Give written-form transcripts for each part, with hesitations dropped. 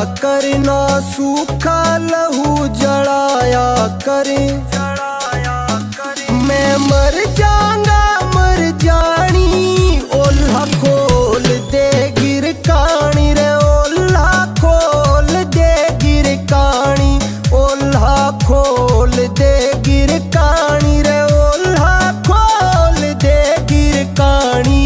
करना सूखा लहू जड़ाया करे। मैं मर जाऊंगा मर जानी ओल्हा खोल दे गिर कानी रे ओल्हा खोल दे गिर कानी ओल्हा खोल दे गिर कानी रे ओल्हा खोल दे गिर कानी।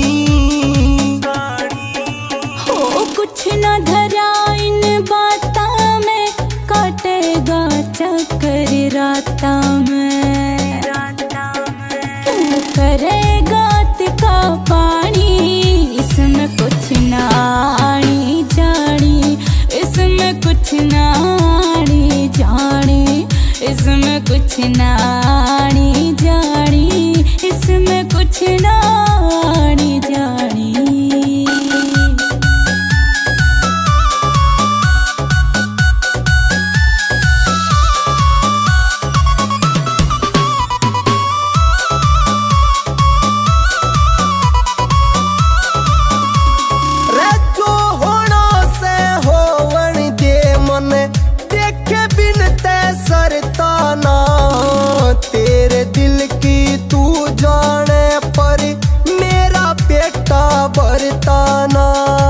हो कुछ न धरा इन बाता में काटेगा चक्कर राता में। करेगा तिका पानी इसमें कुछ ना आनी जानी इसमें कुछ ना आनी जानी इसमें कुछ ना आनी जानी इसमें कुछ ना आनी जानी। तेरे दिल की तू जाने पर मेरा पेटा बरताना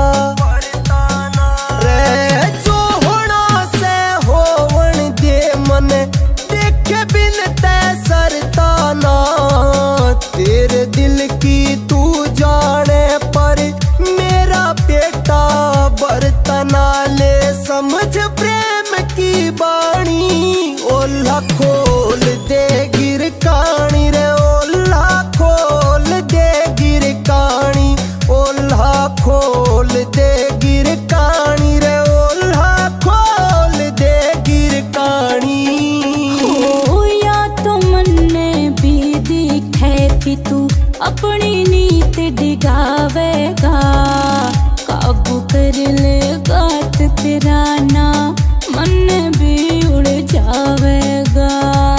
रे जो होना से होवन दे मन देखे बिन ते सरताना। तेरे दिल की तू जाने पर मेरा पेटा बरतना ले समझ प्रेम की बाणी ओल्हा खोल दे गिर कानी रे ओल्हा खोल दे गिर कानी ओल्हा खोल दे गिर कानी रे ओल्हा खोल दे गिर कानी। हो या तो मन में भी दिखे थी तू अपनी नीत डिगावेगा काबू कर लेगा तो तेरा ना मन भी उड़ जावेगा।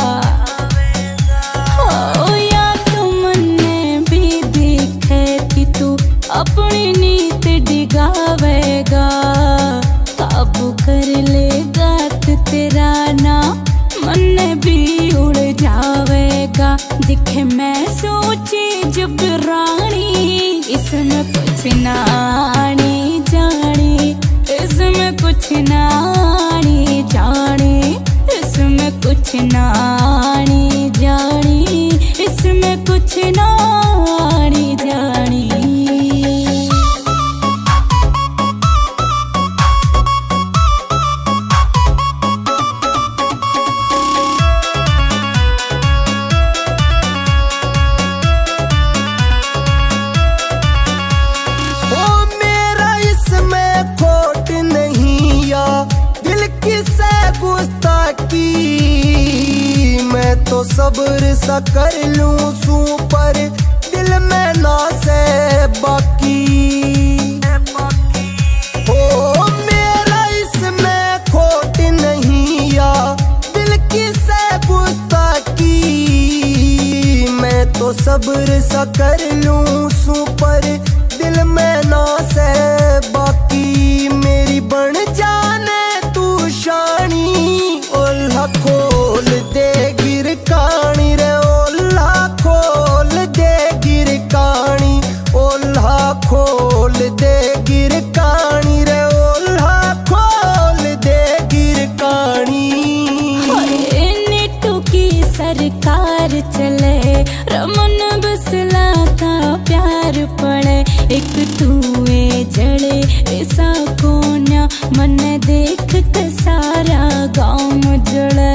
हो या तो मन में भी दिखे थी तू अपनी नीत डिगावेगा काबू कर लेगा तो तेरा ना मन भी उड़ जावेगा। दिखे मैं सोची जब रानी इसमें कुछ ना आनी जानी इसमें कुछ ना आनी जानी इसमें कुछ ना आनी जानी इसमें कुछ ना आनी जानी। मैं तो सब्र सा कर लूं सू पर दिल में ना से बाकी हो मेरा इसमें खोट नहीं या दिल की से गुस्ताखी। मैं तो सब्र सा कर लूं सू पर दिल में ना से बाकी। मेरी बन जाने तू शानी ओल्हा खोल दे गिर कानी रे ओल्हा खोल दे गिर कानी ओल्हा खोल दे गिर कानी रे ओल्हा खोल दे गिर कानी। नीटू की सरकार चले रमन बसला का प्यार पड़े एक तूए जड़े ऐसा कोन्या मन देख के सारा गाँव जड़े।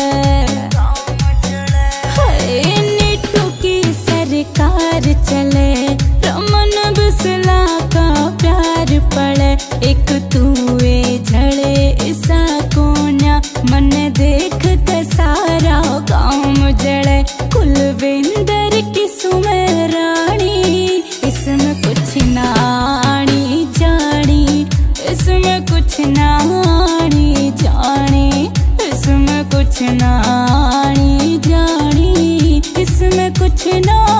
नीटू की सरकार चले रमन बसला का प्यार पड़े एक तूए झड़े ऐसा कोन्या मन देख के सारा गाँव जड़े। कुलविंदर की सुमेरानी इसमें कुछ ना आनी जानी इसमें कुछ ना आनी जानी इसमें कुछ ना आनी जानी इसमें कुछ ना